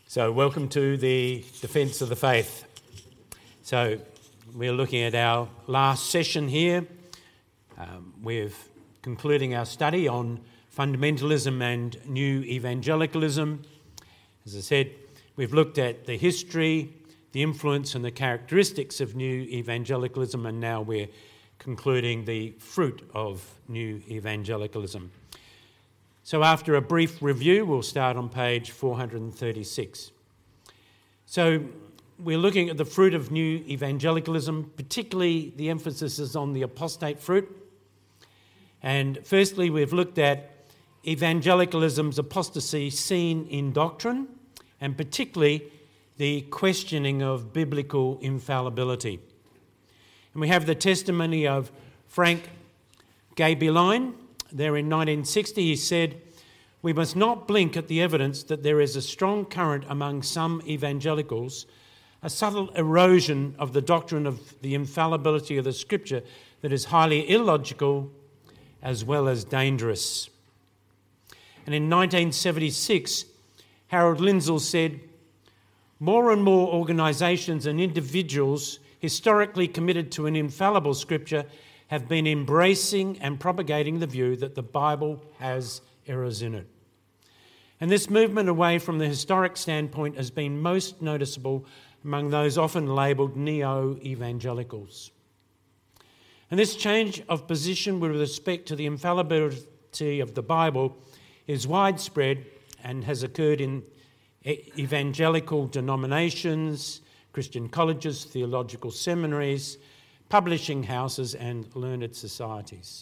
So welcome to the Defence of the Faith. So we're looking at our last session here. We're concluding our study on fundamentalism and new evangelicalism. As I said, we've looked at the history, the influence and the characteristics of new evangelicalism, and now we're concluding the fruit of new evangelicalism. So after a brief review, we'll start on page 436. So we're looking at the fruit of new evangelicalism, particularly the emphasis is on the apostate fruit. And firstly, we've looked at evangelicalism's apostasy seen in doctrine, and particularly the questioning of biblical infallibility. And we have the testimony of Frank Gaebelein. There in 1960, he said, "We must not blink at the evidence that there is a strong current among some evangelicals, a subtle erosion of the doctrine of the infallibility of the Scripture that is highly illogical as well as dangerous." And in 1976, Harold Lindsell said, "More and more organisations and individuals historically committed to an infallible Scripture have been embracing and propagating the view that the Bible has errors in it." And this movement away from the historic standpoint has been most noticeable among those often labelled neo-evangelicals. And this change of position with respect to the infallibility of the Bible is widespread and has occurred in evangelical denominations, Christian colleges, theological seminaries, publishing houses and learned societies.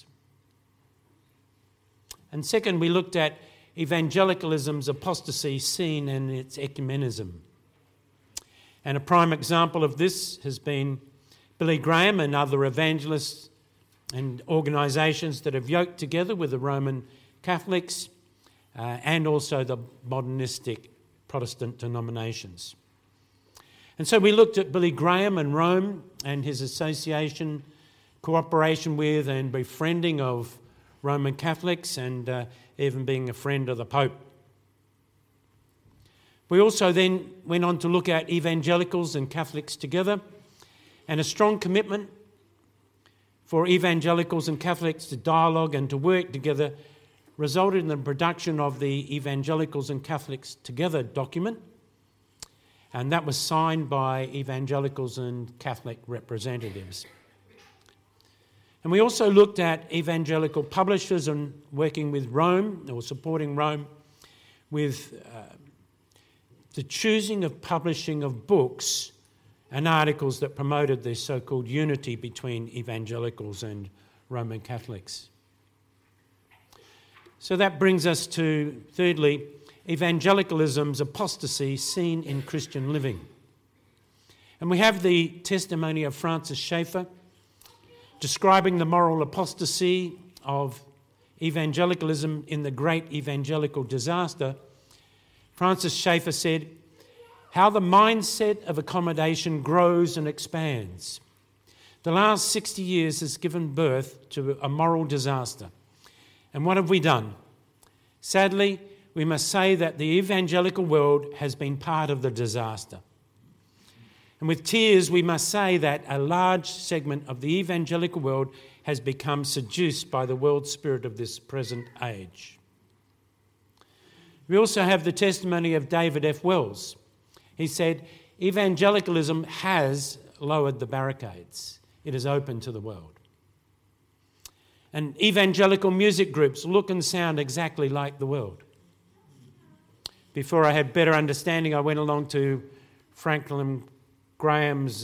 And second, we looked at evangelicalism's apostasy seen in its ecumenism. And a prime example of this has been Billy Graham and other evangelists and organisations that have yoked together with the Roman Catholics and also the modernistic Protestant denominations. And so we looked at Billy Graham and Rome and his association, cooperation with and befriending of Roman Catholics and even being a friend of the Pope. We also then went on to look at evangelicals and Catholics together, and a strong commitment for evangelicals and Catholics to dialogue and to work together resulted in the production of the Evangelicals and Catholics Together document, and that was signed by evangelicals and Catholic representatives. And we also looked at evangelical publishers and working with Rome, or supporting Rome, with the choosing of publishing of books and articles that promoted the so-called unity between evangelicals and Roman Catholics. So that brings us to, thirdly, evangelicalism's apostasy seen in Christian living. And we have the testimony of Francis Schaeffer describing the moral apostasy of evangelicalism in the great evangelical disaster. Francis Schaeffer said, "How the mindset of accommodation grows and expands. The last 60 years has given birth to a moral disaster. And what have we done? Sadly, we must say that the evangelical world has been part of the disaster. And with tears, we must say that a large segment of the evangelical world has become seduced by the world spirit of this present age." We also have the testimony of David F. Wells. He said, "Evangelicalism has lowered the barricades. It is open to the world." And evangelical music groups look and sound exactly like the world. Before I had better understanding, I went along to Franklin Graham's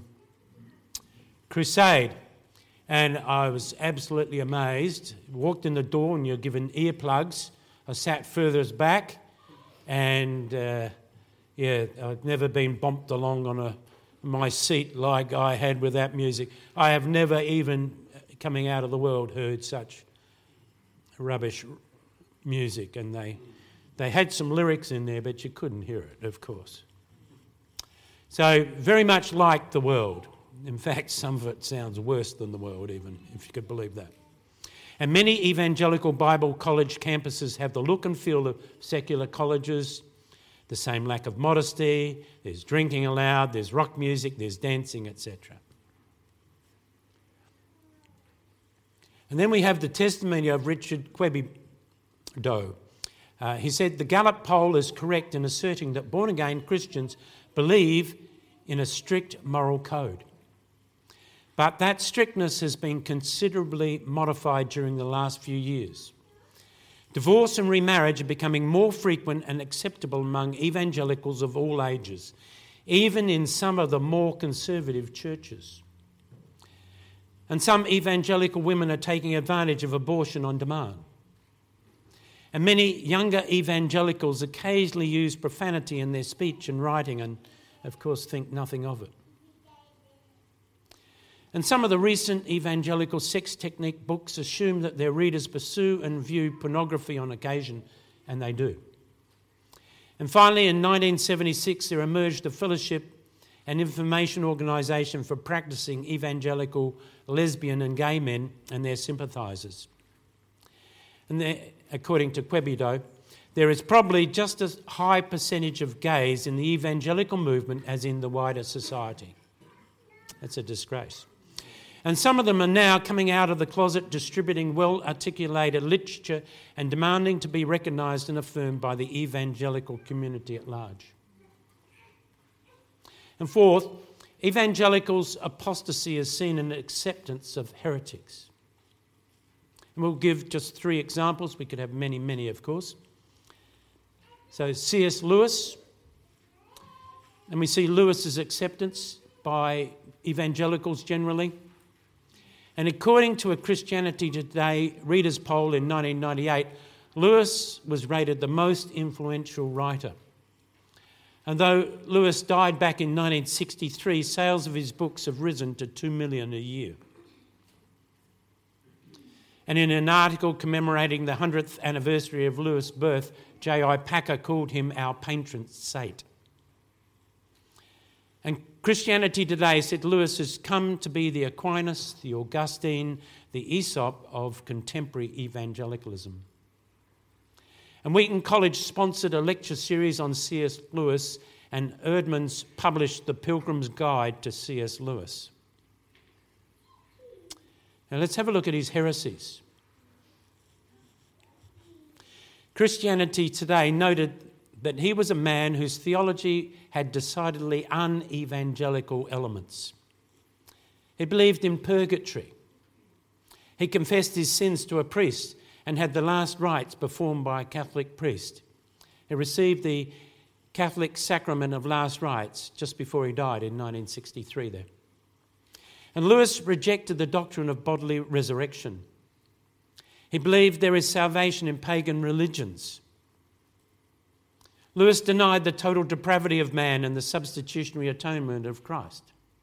crusade, and I was absolutely amazed. Walked in the door and you're given earplugs. I sat furthest back, and I've never been bumped along on my seat like I had with that music. I have never even, coming out of the world, heard such rubbish music, and they had some lyrics in there, but you couldn't hear it, of course. So very much like the world. In fact, some of it sounds worse than the world even, if you could believe that. And many evangelical Bible college campuses have the look and feel of secular colleges. the same lack of modesty, there's drinking allowed, there's rock music, there's dancing, etc. And then we have the testimony of Richard Kwebido. He said, the Gallup poll is correct in asserting that born-again Christians believe in a strict moral code. But that strictness has been considerably modified during the last few years. Divorce and remarriage are becoming more frequent and acceptable among evangelicals of all ages, even in some of the more conservative churches. And some evangelical women are taking advantage of abortion on demand. And many younger evangelicals occasionally use profanity in their speech and writing and, of course, think nothing of it. And some of the recent evangelical sex technique books assume that their readers pursue and view pornography on occasion, and they do. And finally, in 1976, there emerged a fellowship and information organisation for practising evangelical lesbian and gay men and their sympathisers. And according to Kwebido, there is probably just as high percentage of gays in the evangelical movement as in the wider society. That's a disgrace. And some of them are now coming out of the closet, distributing well-articulated literature and demanding to be recognised and affirmed by the evangelical community at large. And fourth, evangelicals' apostasy is seen in acceptance of heretics. And we'll give just 3 examples. We could have many, many, of course. So C.S. Lewis, and we see Lewis's acceptance by evangelicals generally. And according to a Christianity Today readers' poll in 1998, Lewis was rated the most influential writer. And though Lewis died back in 1963, sales of his books have risen to 2 million a year. And in an article commemorating the 100th anniversary of Lewis' birth, J.I. Packer called him our patron saint. And Christianity Today said Lewis has come to be the Aquinas, the Augustine, the Aesop of contemporary evangelicalism. And Wheaton College sponsored a lecture series on C.S. Lewis, and Eerdmans published The Pilgrim's Guide to C.S. Lewis. Now let's have a look at his heresies. Christianity Today noted that he was a man whose theology had decidedly un-evangelical elements. He believed in purgatory. He confessed his sins to a priest and had the last rites performed by a Catholic priest. He received the Catholic sacrament of last rites just before he died in 1963 there. And Lewis rejected the doctrine of bodily resurrection. He believed there is salvation in pagan religions. Lewis denied the total depravity of man and the substitutionary atonement of Christ.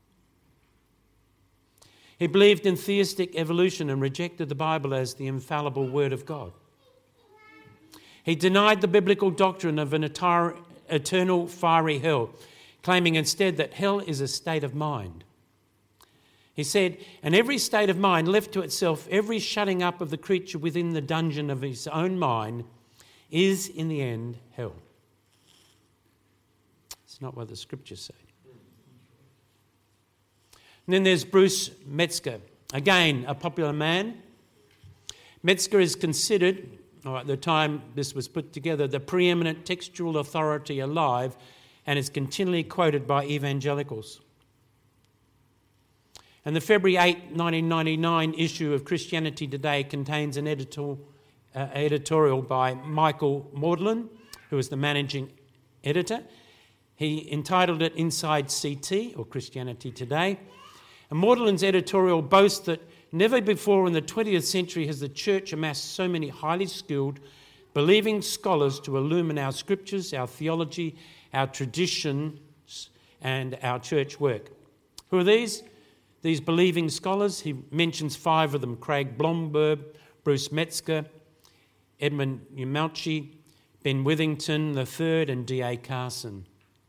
He believed in theistic evolution and rejected the Bible as the infallible word of God. He denied the biblical doctrine of an eternal fiery hell, claiming instead that hell is a state of mind. He said, and every state of mind left to itself, every shutting up of the creature within the dungeon of his own mind is in the end hell. It's not what the scriptures say. And then there's Bruce Metzger, again a popular man. Metzger is considered, at the time this was put together, the preeminent textual authority alive and is continually quoted by evangelicals. And the February 8, 1999 issue of Christianity Today contains an editorial by Michael Maudlin, who is the managing editor. He entitled it Inside CT, or Christianity Today. And Maudlin's editorial boasts that never before in the 20th century has the church amassed so many highly skilled, believing scholars to illumine our scriptures, our theology, our traditions, and our church work. Who are these? These believing scholars. He mentions 5 of them: Craig Blomberg, Bruce Metzger, Edmund Umauchi, Ben Withington III, and D.A. Carson.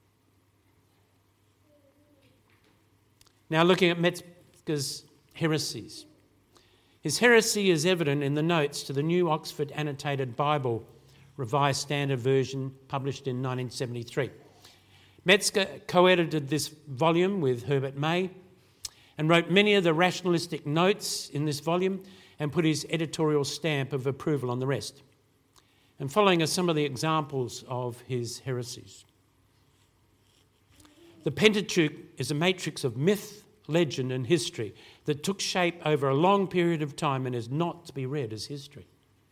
Now looking at Metzger's heresies. His heresy is evident in the notes to the New Oxford Annotated Bible Revised Standard Version, published in 1973. Metzger co-edited this volume with Herbert May and wrote many of the rationalistic notes in this volume and put his editorial stamp of approval on the rest. And following are some of the examples of his heresies. The Pentateuch is a matrix of myth, legend and history that took shape over a long period of time and is not to be read as history.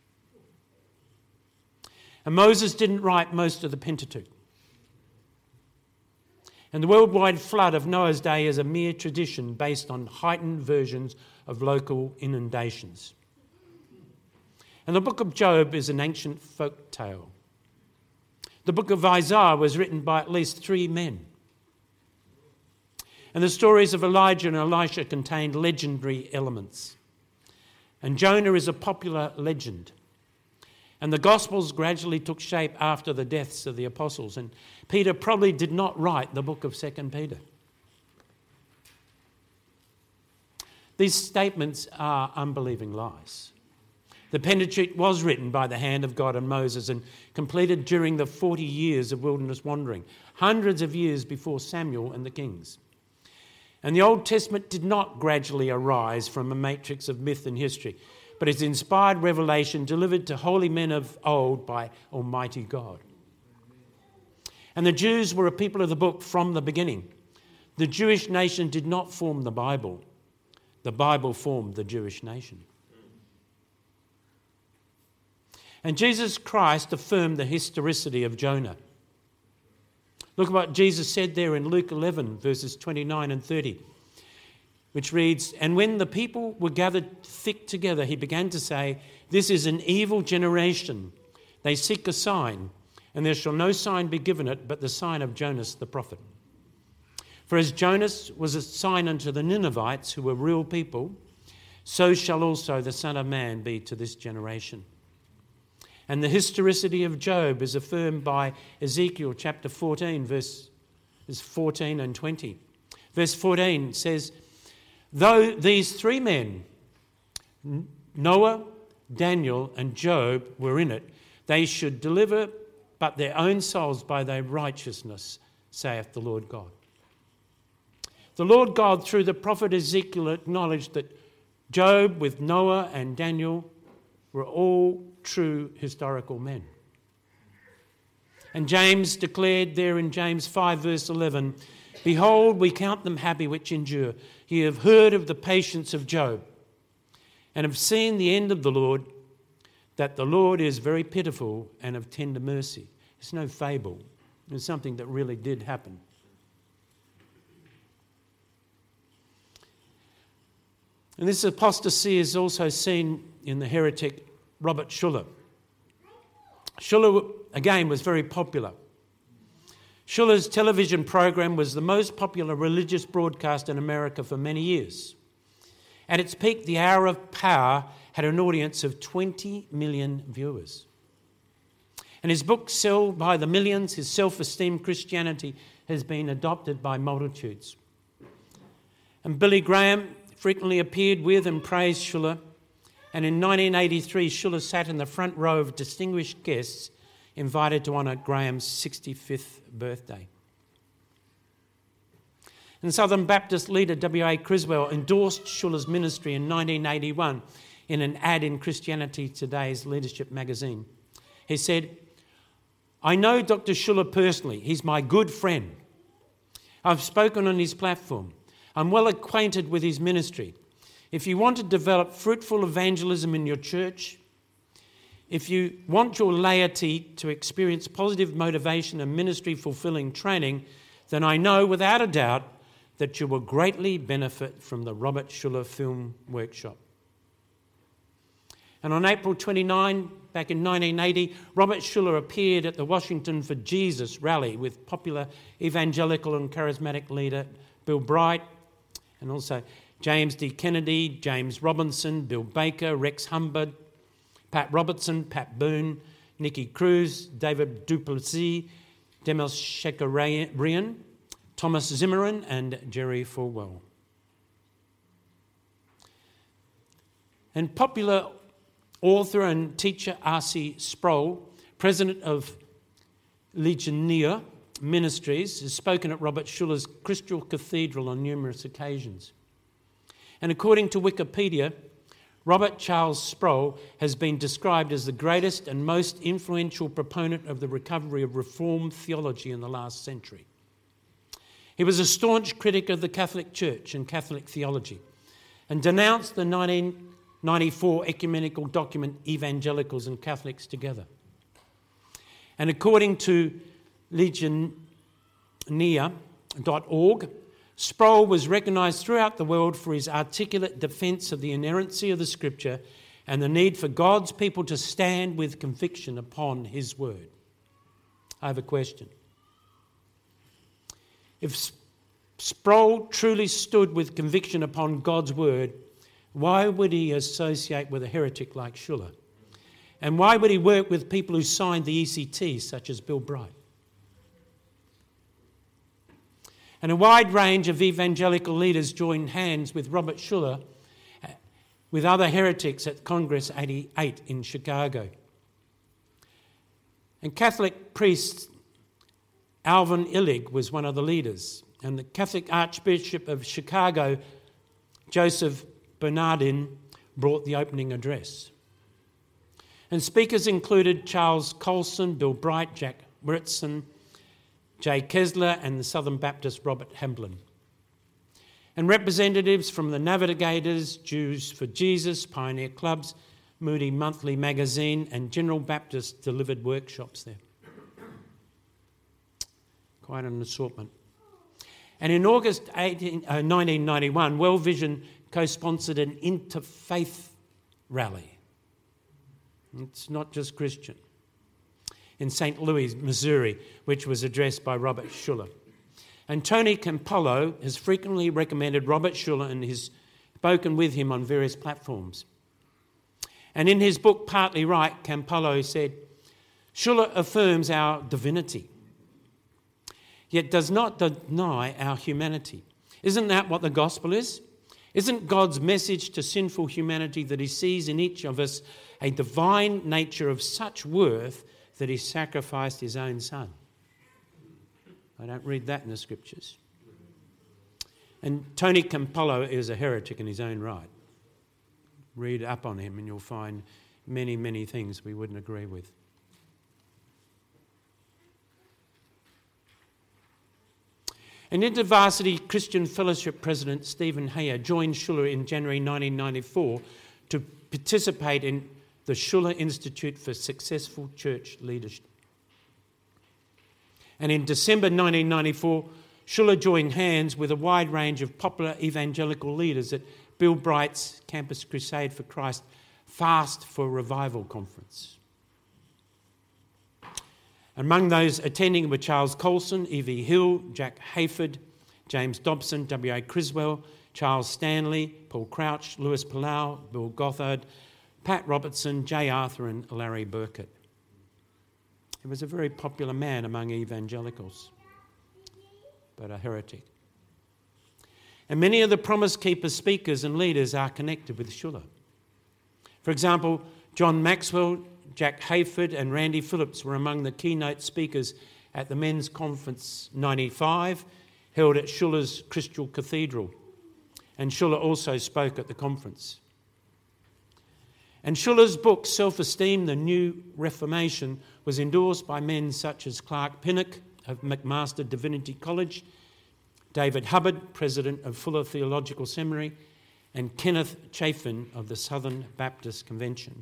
And Moses didn't write most of the Pentateuch. And the worldwide flood of Noah's day is a mere tradition based on heightened versions of local inundations. And the book of Job is an ancient folk tale. The book of Isaiah was written by at least 3 men. And the stories of Elijah and Elisha contained legendary elements. And Jonah is a popular legend. And the Gospels gradually took shape after the deaths of the apostles. And Peter probably did not write the book of 2 Peter. These statements are unbelieving lies. The Pentateuch was written by the hand of God and Moses and completed during the 40 years of wilderness wandering, hundreds of years before Samuel and the kings. And the Old Testament did not gradually arise from a matrix of myth and history, but is inspired revelation delivered to holy men of old by Almighty God. And the Jews were a people of the book from the beginning. The Jewish nation did not form the Bible. The Bible formed the Jewish nation. And Jesus Christ affirmed the historicity of Jonah. Look at what Jesus said there in Luke 11, verses 29 and 30. Which reads, "And when the people were gathered thick together, he began to say, 'This is an evil generation. They seek a sign, and there shall no sign be given it but the sign of Jonas the prophet. For as Jonas was a sign unto the Ninevites, who were real people, so shall also the Son of Man be to this generation.'" And the historicity of Job is affirmed by Ezekiel chapter 14, verses 14 and 20. Verse 14 says, "Though these 3 men, Noah, Daniel and Job, were in it, they should deliver but their own souls by their righteousness, saith the Lord God." The Lord God, through the prophet Ezekiel, acknowledged that Job with Noah and Daniel were all true historical men. And James declared there in James 5 verse 11, "Behold, we count them happy which endure. Ye have heard of the patience of Job, and have seen the end of the Lord, that the Lord is very pitiful and of tender mercy." It's no fable. It's something that really did happen. And this apostasy is also seen in the heretic Robert Schuller. Schuller, again, was very popular. Schuller's television program was the most popular religious broadcast in America for many years. At its peak, The Hour of Power had an audience of 20 million viewers. And his book, Sell by the Millions, his self-esteem Christianity, has been adopted by multitudes. And Billy Graham frequently appeared with and praised Schuller. And in 1983, Schuller sat in the front row of distinguished guests invited to honour Graham's 65th birthday. And Southern Baptist leader W.A. Criswell endorsed Schuller's ministry in 1981 in an ad in Christianity Today's leadership magazine. He said, "I know Dr. Schuller personally. He's my good friend. I've spoken on his platform. I'm well acquainted with his ministry. If you want to develop fruitful evangelism in your church, if you want your laity to experience positive motivation and ministry-fulfilling training, then I know without a doubt that you will greatly benefit from the Robert Schuller Film Workshop." And on April 29, back in 1980, Robert Schuller appeared at the Washington for Jesus rally with popular evangelical and charismatic leader Bill Bright, and also James D. Kennedy, James Robinson, Bill Baker, Rex Humbard, Pat Robertson, Pat Boone, Nicky Cruz, David Duplessis, Demis Shakarian, Thomas Zimmerman and Jerry Falwell. And popular author and teacher R.C. Sproul president of Legionia Ministries, has spoken at Robert Schuller's Crystal Cathedral on numerous occasions. And according to Wikipedia, Robert Charles Sproul has been described as the greatest and most influential proponent of the recovery of Reformed theology in the last century. He was a staunch critic of the Catholic Church and Catholic theology and denounced the 1994 ecumenical document Evangelicals and Catholics Together. And according to Legionia.org, Sproul was recognised throughout the world for his articulate defence of the inerrancy of the Scripture and the need for God's people to stand with conviction upon his word. I have a question. If Sproul truly stood with conviction upon God's word, why would he associate with a heretic like Schuller? And why would he work with people who signed the ECT, such as Bill Bright? And a wide range of evangelical leaders joined hands with Robert Schuller with other heretics at Congress 88 in Chicago. And Catholic priest Alvin Illig was one of the leaders. And the Catholic Archbishop of Chicago, Joseph Bernardin, brought the opening address. And speakers included Charles Colson, Bill Bright, Jack Whitson, Jay Kessler and the Southern Baptist Robert Hamblin. And representatives from the Navigators, Jews for Jesus, Pioneer Clubs, Moody Monthly Magazine and General Baptist delivered workshops there. Quite an assortment. And in August 1991, World Vision co-sponsored an interfaith rally. It's not just Christian. In St. Louis, Missouri, which was addressed by Robert Schuller. And Tony Campolo has frequently recommended Robert Schuller and has spoken with him on various platforms. And in his book, Partly Right, Campolo said, Schuller affirms our divinity, yet does not deny our humanity. Isn't that what the gospel is? Isn't God's message to sinful humanity that he sees in each of us a divine nature of such worth that he sacrificed his own son? I don't read that in the scriptures. And Tony Campolo is a heretic in his own right. Read up on him and you'll find many, many things we wouldn't agree with. And InterVarsity Christian Fellowship President Stephen Heyer joined Schuller in January 1994 to participate in the Schuller Institute for Successful Church Leadership. And in December 1994, Schuller joined hands with a wide range of popular evangelical leaders at Bill Bright's Campus Crusade for Christ Fast for Revival conference. Among those attending were Charles Colson, E.V. Hill, Jack Hayford, James Dobson, W.A. Criswell, Charles Stanley, Paul Crouch, Louis Palau, Bill Gothard, Pat Robertson, Jay Arthur and Larry Burkett. He was a very popular man among evangelicals, but a heretic. And many of the Promise Keeper speakers and leaders are connected with Schuller. For example, John Maxwell, Jack Hayford and Randy Phillips were among the keynote speakers at the Men's Conference 95, held at Schuller's Crystal Cathedral. And Schuller also spoke at the conference. And Schuller's book, Self-Esteem, The New Reformation, was endorsed by men such as Clark Pinnock of McMaster Divinity College, David Hubbard, president of Fuller Theological Seminary, and Kenneth Chafin of the Southern Baptist Convention.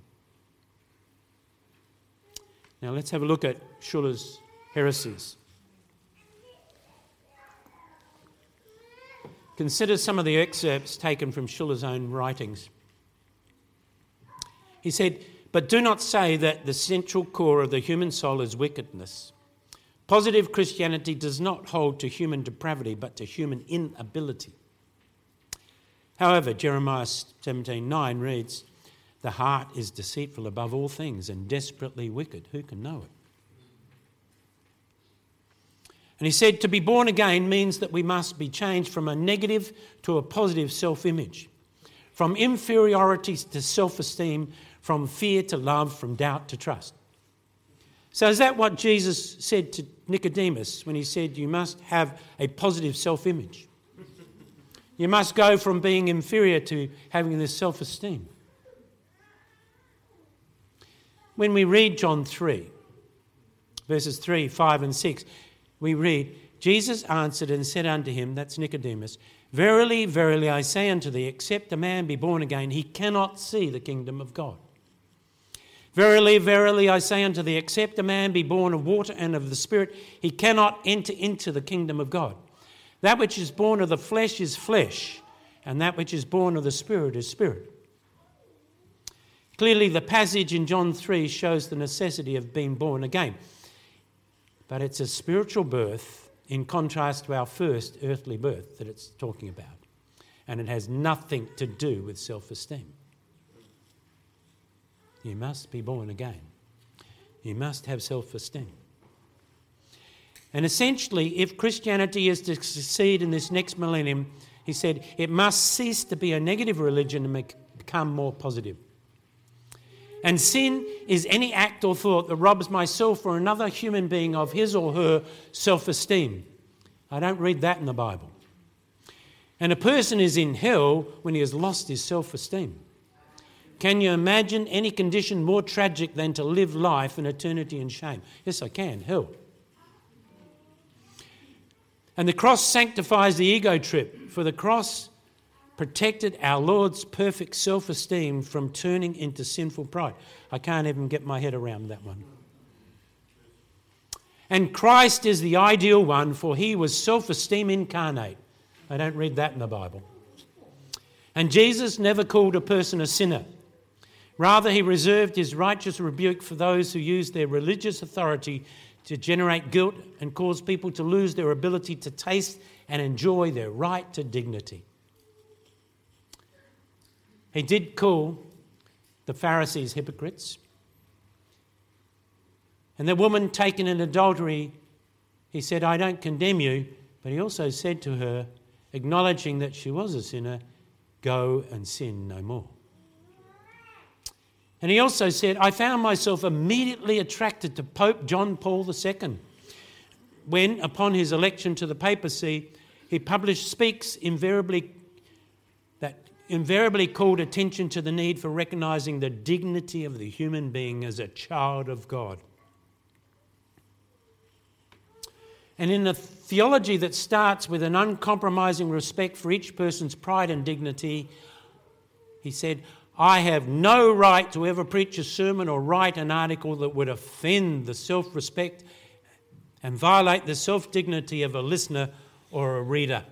Now let's have a look at Schuller's heresies. Consider some of the excerpts taken from Schuller's own writings. He said, "But do not say that the central core of the human soul is wickedness. Positive Christianity does not hold to human depravity, but to human inability. However, Jeremiah 17:9 reads, the heart is deceitful above all things and desperately wicked. Who can know it? And he said, to be born again means that we must be changed from a negative to a positive self-image, from inferiority to self-esteem, from fear to love, from doubt to trust. So is that what Jesus said to Nicodemus when he said you must have a positive self-image? You must go from being inferior to having this self-esteem. When we read John 3, verses 3, 5 and 6, we read, Jesus answered and said unto him, that's Nicodemus, Verily, verily, I say unto thee, except a man be born again, he cannot see the kingdom of God. Verily, verily, I say unto thee, except a man be born of water and of the Spirit, he cannot enter into the kingdom of God. That which is born of the flesh is flesh, and that which is born of the Spirit is spirit. Clearly, the passage in John 3 shows the necessity of being born again. But it's a spiritual birth in contrast to our first earthly birth that it's talking about. And it has nothing to do with self-esteem. You must be born again. You must have self-esteem. And essentially, if Christianity is to succeed in this next millennium, he said, it must cease to be a negative religion and become more positive. And sin is any act or thought that robs myself or another human being of his or her self-esteem. I don't read that in the Bible. And a person is in hell when he has lost his self-esteem. Can you imagine any condition more tragic than to live life in eternity in shame? Yes, I can. Hell. And the cross sanctifies the ego trip, for the cross protected our Lord's perfect self-esteem from turning into sinful pride. I can't even get my head around that one. And Christ is the ideal one, for he was self-esteem incarnate. I don't read that in the Bible. And Jesus never called a person a sinner. Rather, he reserved his righteous rebuke for those who use their religious authority to generate guilt and cause people to lose their ability to taste and enjoy their right to dignity. He did call the Pharisees hypocrites. And the woman taken in adultery, he said, I don't condemn you. But he also said to her, acknowledging that she was a sinner, go and sin no more. And he also said, I found myself immediately attracted to Pope John Paul II when, upon his election to the papacy, he published speaks invariably called attention to the need for recognising the dignity of the human being as a child of God. And in a theology that starts with an uncompromising respect for each person's pride and dignity, he said, I have no right to ever preach a sermon or write an article that would offend the self-respect and violate the self-dignity of a listener or a reader.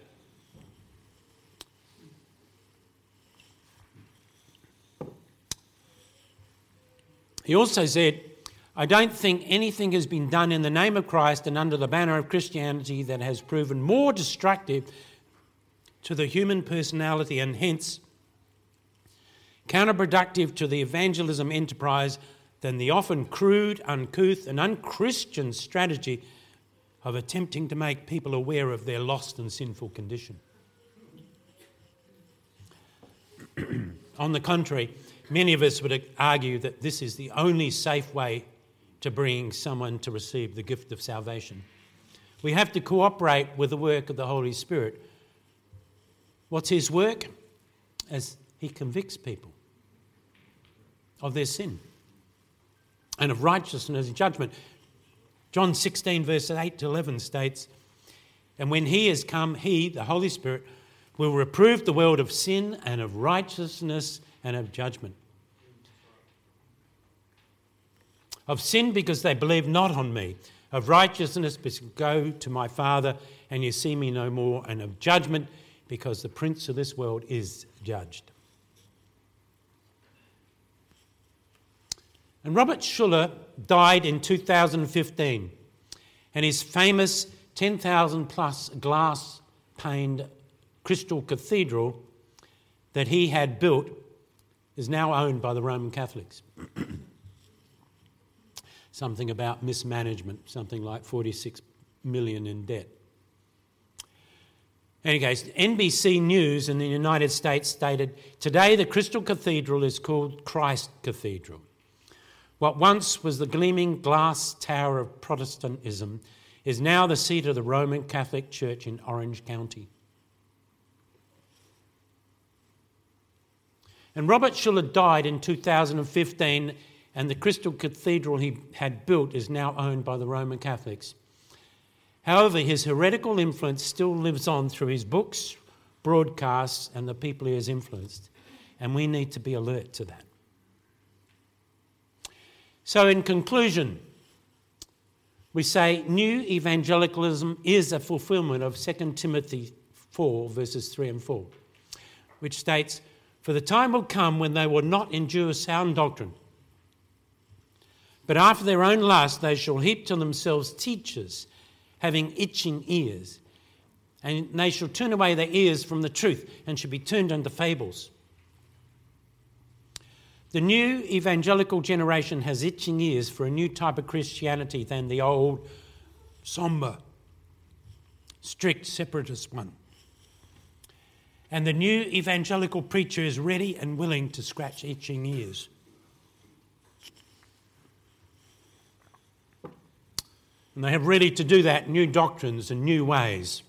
He also said, I don't think anything has been done in the name of Christ and under the banner of Christianity that has proven more destructive to the human personality and hence counterproductive to the evangelism enterprise than the often crude, uncouth and unchristian strategy of attempting to make people aware of their lost and sinful condition. On the contrary, many of us would argue that this is the only safe way to bring someone to receive the gift of salvation. We have to cooperate with the work of the Holy Spirit. What's his work? As he convicts people of their sin and of righteousness and judgment. John 16 verses 8 to 11 states, and when he has come, he, the Holy Spirit, will reprove the world of sin and of righteousness and of judgment. Of sin because they believe not on me. Of righteousness because go to my Father and you see me no more. And of judgment because the prince of this world is judged. And Robert Schuller died in 2015, and his famous 10,000 plus glass paned crystal cathedral that he had built is now owned by the Roman Catholics. Something about mismanagement, something like 46 million in debt. Anyways, NBC News in the United States stated, today the Crystal Cathedral is called Christ Cathedral. What once was the gleaming glass tower of Protestantism is now the seat of the Roman Catholic Church in Orange County. And Robert Schuller died in 2015, and the Crystal Cathedral he had built is now owned by the Roman Catholics. However, his heretical influence still lives on through his books, broadcasts, and the people he has influenced. And we need to be alert to that. So in conclusion, we say new evangelicalism is a fulfilment of 2 Timothy 4, verses 3 and 4, which states, "For the time will come when they will not endure sound doctrine, but after their own lust they shall heap to themselves teachers, having itching ears, and they shall turn away their ears from the truth, and shall be turned unto fables." The new evangelical generation has itching ears for a new type of Christianity than the old, sombre, strict separatist one. And the new evangelical preacher is ready and willing to scratch itching ears. And they have ready to do that, new doctrines and new ways.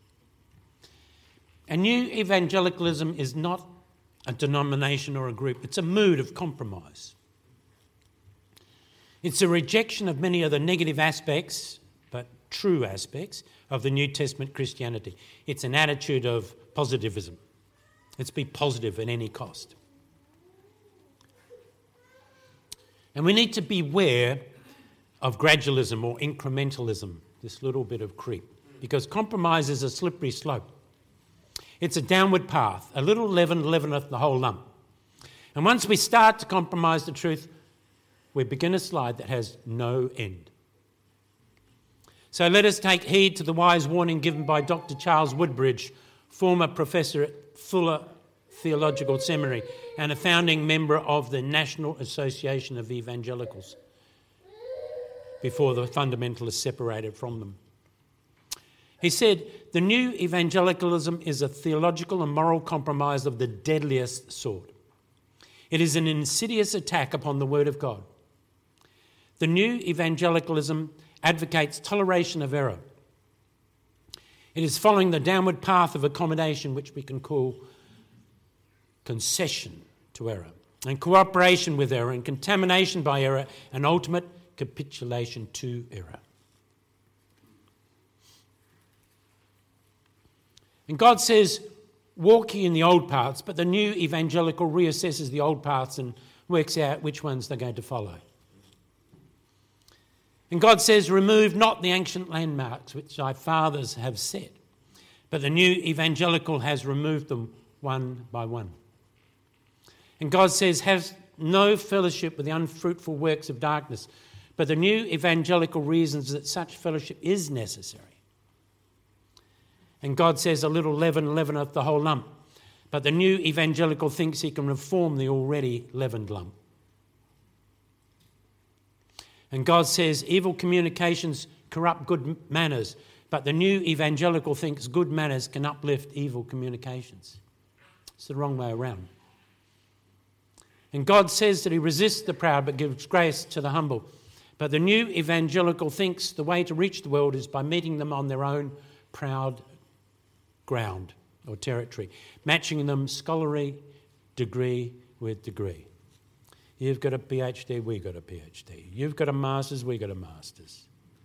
And new evangelicalism is not a denomination or a group. It's a mood of compromise. It's a rejection of many of the negative aspects, but true aspects, of the New Testament Christianity. It's an attitude of positivism. Let's be positive at any cost. And we need to beware of gradualism or incrementalism, this little bit of creep, because compromise is a slippery slope. It's a downward path. A little leaven leaveneth the whole lump. And once we start to compromise the truth, we begin a slide that has no end. So let us take heed to the wise warning given by Dr. Charles Woodbridge, former professor at Fuller Theological Seminary and a founding member of the National Association of Evangelicals, before the fundamentalists separated from them. He said, "The new evangelicalism is a theological and moral compromise of the deadliest sort. It is an insidious attack upon the Word of God. The new evangelicalism advocates toleration of error. It is following the downward path of accommodation, which we can call concession to error, and cooperation with error, and contamination by error, and ultimate capitulation to error." And God says, walk ye in the old paths, but the new evangelical reassesses the old paths and works out which ones they're going to follow. And God says, remove not the ancient landmarks which thy fathers have set, but the new evangelical has removed them one by one. And God says, have no fellowship with the unfruitful works of darkness, but the new evangelical reasons that such fellowship is necessary. And God says, a little leaven leaveneth the whole lump, but the new evangelical thinks he can reform the already leavened lump. And God says, evil communications corrupt good manners, but the new evangelical thinks good manners can uplift evil communications. It's the wrong way around. And God says that he resists the proud but gives grace to the humble. But the new evangelical thinks the way to reach the world is by meeting them on their own proud ground or territory, matching them scholarly degree with degree. You've got a PhD, we got a PhD. You've got a master's, we got a master's.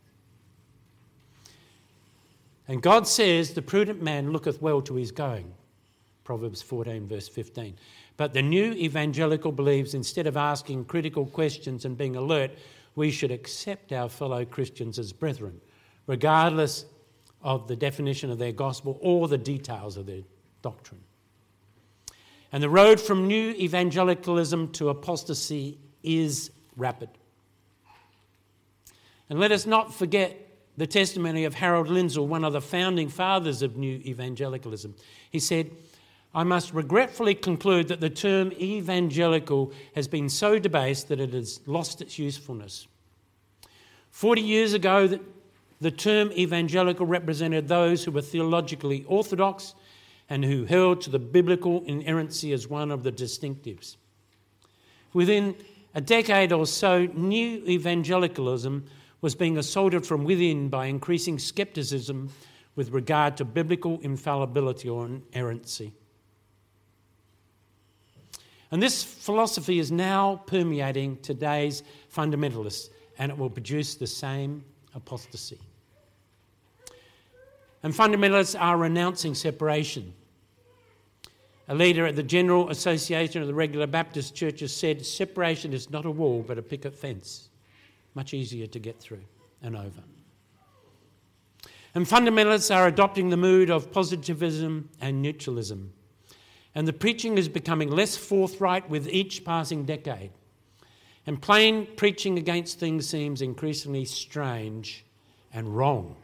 And God says, the prudent man looketh well to his going. Proverbs 14, verse 15. But the new evangelical believes instead of asking critical questions and being alert, we should accept our fellow Christians as brethren, regardless of the definition of their gospel or the details of their doctrine. And the road from new evangelicalism to apostasy is rapid. And let us not forget the testimony of Harold Lindsell, one of the founding fathers of new evangelicalism. He said, I must regretfully conclude that the term evangelical has been so debased that it has lost its usefulness. 40 years ago, the term evangelical represented those who were theologically orthodox and who held to the biblical inerrancy as one of the distinctives. Within a decade or so, new evangelicalism was being assaulted from within by increasing scepticism with regard to biblical infallibility or inerrancy. And this philosophy is now permeating today's fundamentalists, and it will produce the same apostasy. And fundamentalists are renouncing separation. A leader at the General Association of the Regular Baptist Churches said, "Separation is not a wall but a picket fence. Much easier to get through and over." And fundamentalists are adopting the mood of positivism and neutralism. And the preaching is becoming less forthright with each passing decade. And plain preaching against things seems increasingly strange and wrong.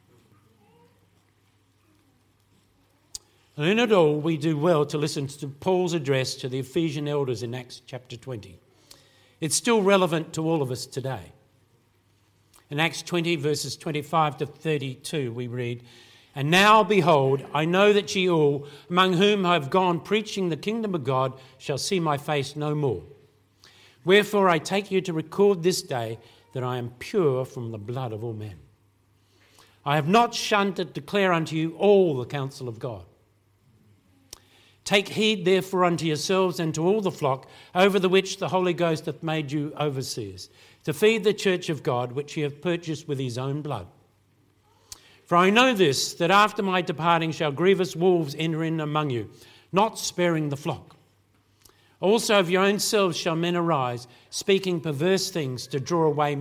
And in it all, we do well to listen to Paul's address to the Ephesian elders in Acts chapter 20. It's still relevant to all of us today. In Acts 20, verses 25 to 32, we read, "And now, behold, I know that ye all, among whom I have gone preaching the kingdom of God, shall see my face no more. Wherefore I take you to record this day that I am pure from the blood of all men. I have not shunned to declare unto you all the counsel of God. Take heed therefore unto yourselves and to all the flock, over the which the Holy Ghost hath made you overseers, to feed the church of God, which he hath purchased with his own blood. For I know this, that after my departing shall grievous wolves enter in among you, not sparing the flock. Also of your own selves shall men arise, speaking perverse things to draw away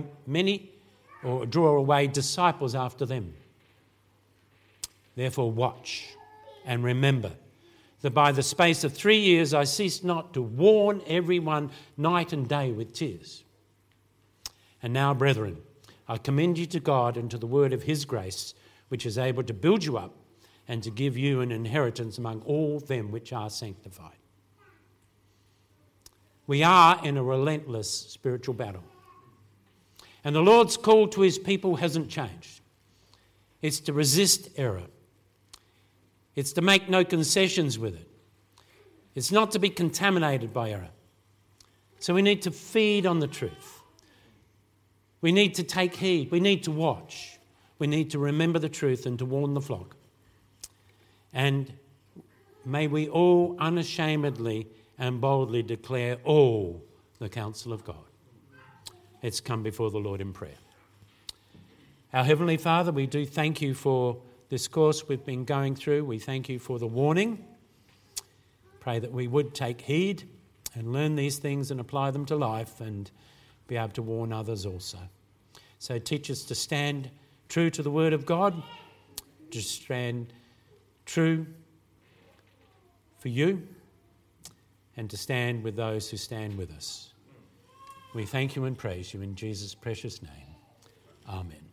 disciples after them. Therefore watch and remember that by the space of 3 years I ceased not to warn everyone night and day with tears. And now, brethren, I commend you to God and to the word of his grace, which is able to build you up and to give you an inheritance among all them which are sanctified." We are in a relentless spiritual battle. And the Lord's call to his people hasn't changed. It's to resist error. It's to make no concessions with it. It's not to be contaminated by error. So we need to feed on the truth. We need to take heed. We need to watch. We need to remember the truth and to warn the flock. And may we all unashamedly and boldly declare all the counsel of God. Let's come before the Lord in prayer. Our Heavenly Father, we do thank you for this course we've been going through. We thank you for the warning. Pray that we would take heed and learn these things and apply them to life and be able to warn others also. So teach us to stand true to the Word of God, to stand true for you, and to stand with those who stand with us. We thank you and praise you in Jesus' precious name. Amen.